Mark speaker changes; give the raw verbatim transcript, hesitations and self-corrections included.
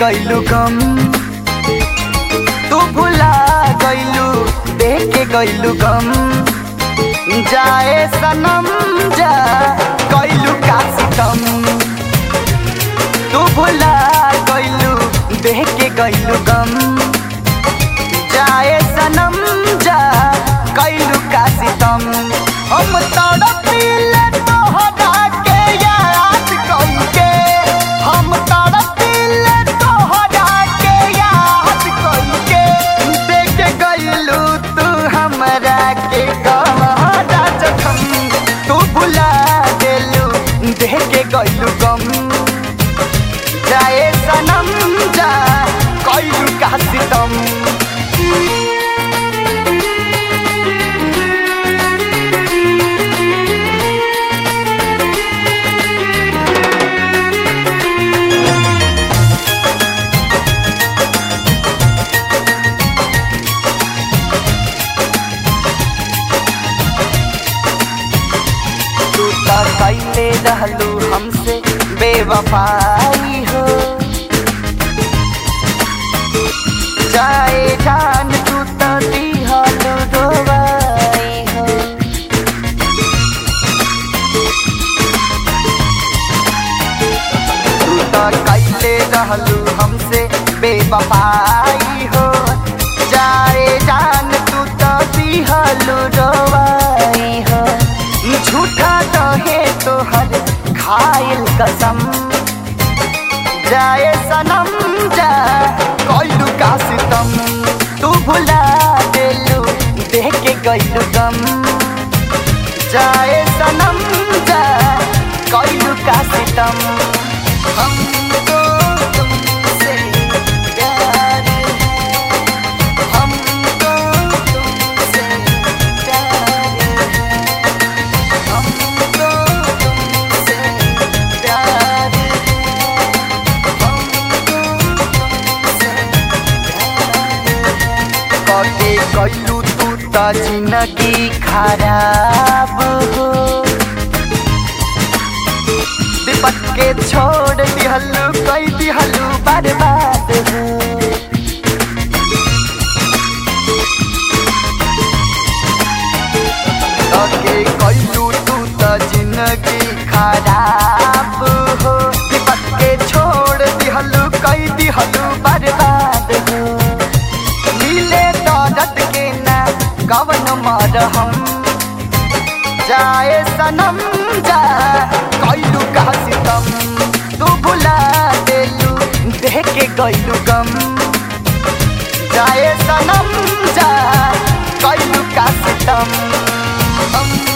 Speaker 1: गइलू गम, तू भुला गइलू देख के गइलू गम। जाए सनम जा गइलू का सितम, तू भुला गइलू देख के गइलू गम। जाए सनम जा गइलू का सितम। हम तड़पिले तोहरा के याद कइके, हम तड़पिले तोहरा के याद कइके। देख गइलू तू हमरा के गहरा जखम, तू भुला देलू देख के गइलू गम। जाए सनम जा गइलू का सितम। कैले रहलू हमसे बेवफाई हो, जाए जान तू तो दिहलू रोवाई हो। तू तो कैले रहलू हमसे बेवफाई हो, जाए जान तू तो दिहलू रोवाई हो। झूठा रहे तोहर खाइल कसम, जाए सनम जा गइलू का सितम। तू भुला देलू देख के गइलू गम। जाए सनम जा गइलू का सितम। हमको तुमसे प्यार है, हमको तुमसे प्यार है, हमको तुमसे प्यार है, हमको तुमसे प्यार है। कटे गइलू तू त जिंदगी खराब हो, विपत के छोड़ दिहलू कई दिहलू बर्बाद हो। कटे गइलू तू त जिंदगी खराब हो, विपत के छोड़ दिहलू कई दिहलू बर्बाद हो। मिले दर्द के ना कवन मरहम, जाए सनम जा गइलू का सितम। तू भुला देलू देख के गइलू गम। जाए सनम जा गइलू का सितम।